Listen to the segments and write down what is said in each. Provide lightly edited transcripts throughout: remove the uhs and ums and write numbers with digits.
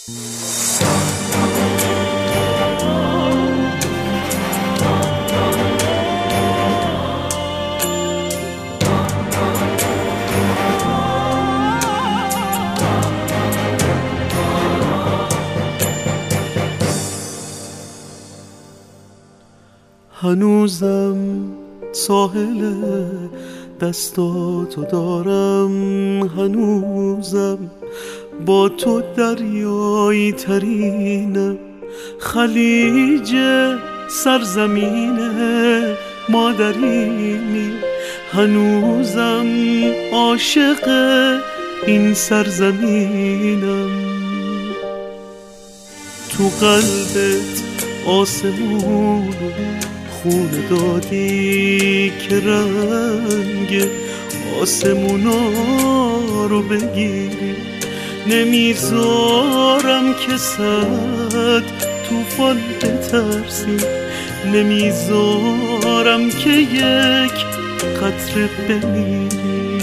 هنوزم ساحل دستاتو دارم، هنوزم با تو دریایی ترینم، خلیج سرزمین مادرینی، هنوزم عاشق این سرزمینم. تو قلبت آسمون خون دادی که رنگ آسمونا رو بگیری، نمیذارم که صد طوفان بترسی، نمیذارم که یک قطره بمیری.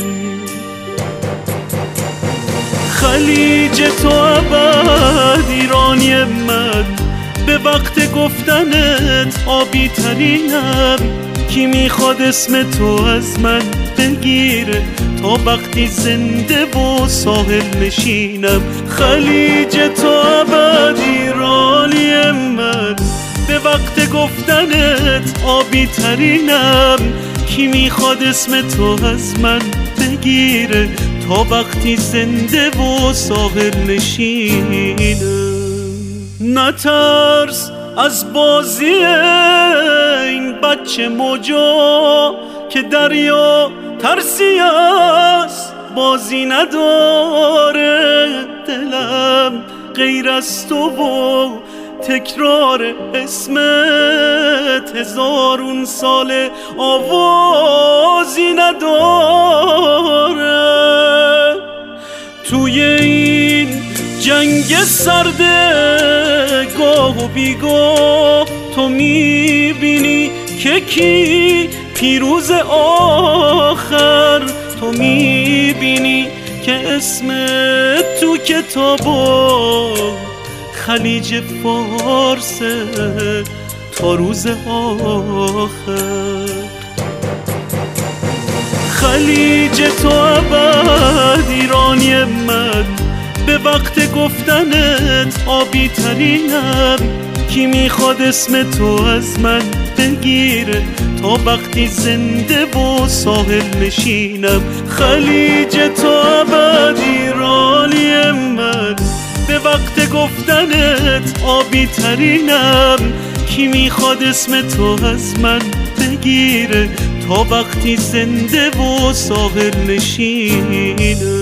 خلیج تو ابد ایرانی من، به وقت گفتنت آبی ترینم، کی میخواد اسم تو از من بگیره تا وقتی زنده و ساحل نشینم. خلیج تو ابد ایرانی من، به وقت گفتنت آبی ترینم، کی میخواد اسم تو از من بگیره تا وقتی زنده و ساحل نشینم. نترس از بازی این بچه موجا که دریا ترسی است بازی نداره، دلم غیر از تو و تکرار اسمت هزارون سال آوازی نداره. توی این جنگ سرده گاه و بیگاه تو میبینی که کی پیروز آخر، تو میبینی که اسم تو کتابا خلیج فارس تا روز آخر. خلیج تو ابد ایرانی من، به وقت گفتنت آبی ترینم، کی میخواد اسم تو از من بگیره تا وقتی زنده و ساحل نشینم. خلیج تو ابد ایرانی من، به وقت گفتنت آبی ترینم، کی میخواد اسم تو از من بگیره تا وقتی زنده و ساحل نشینم.